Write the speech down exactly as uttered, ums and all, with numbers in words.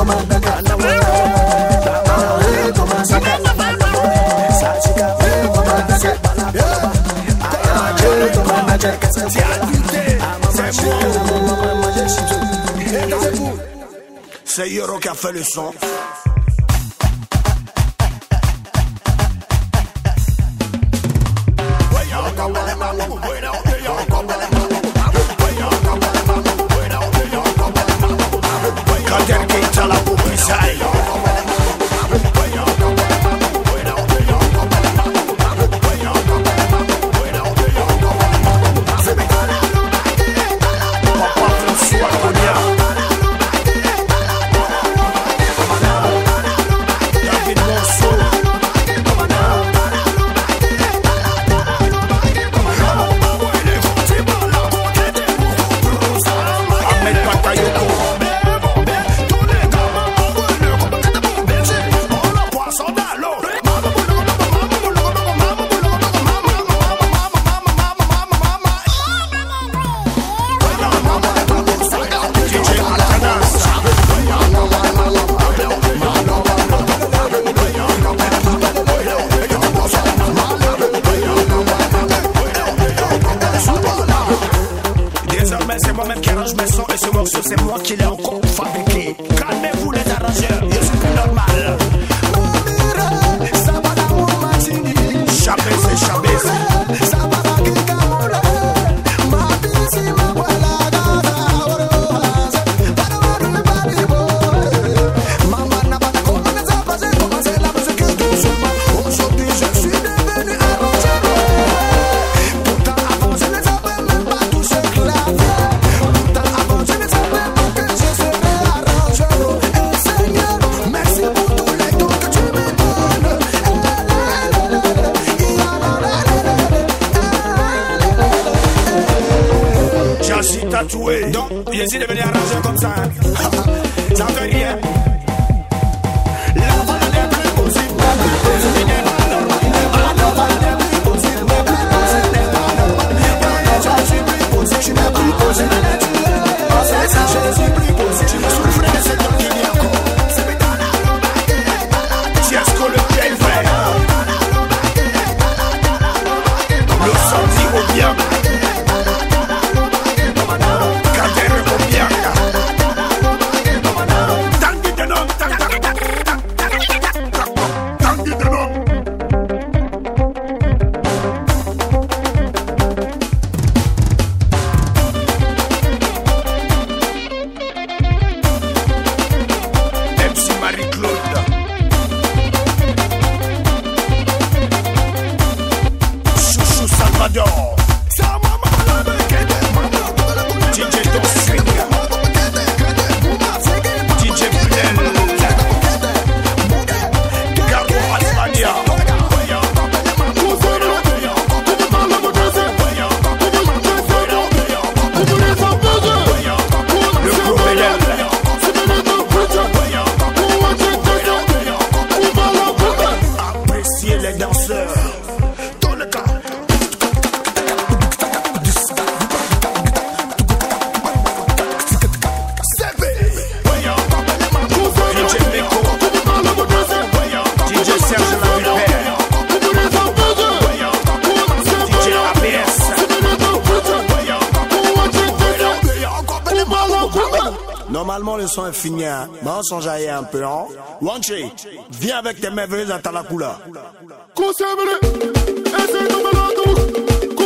C'est Yoro qui a fait le son. C'est moi-même qui arrange mes sons et ce morceau c'est moi qui l'ai encore fabriqué. Calmez-vous les arrangeurs, je suis plus normal. Chabez c'est chabez. Tatoué, donc j'essaie de venir arranger comme ça. Ça fait rien. La valeur n'est plus possible. Il n'est pas normal. La valeur n'est plus possible. Il n'est pas normal. Je suis plus possible. Je n'ai plus possible. Je suis plus possible. Je me souffrais, c'est toi qui viens encore. Si est-ce que le pied est vrai? Le senti au bien. Normalement le son est fini, hein. Mais on s'en jaillit un peu, hein. Wanchi, viens avec tes merveilleuses à Talakula. Conserve-le, essaye de me l'entendre.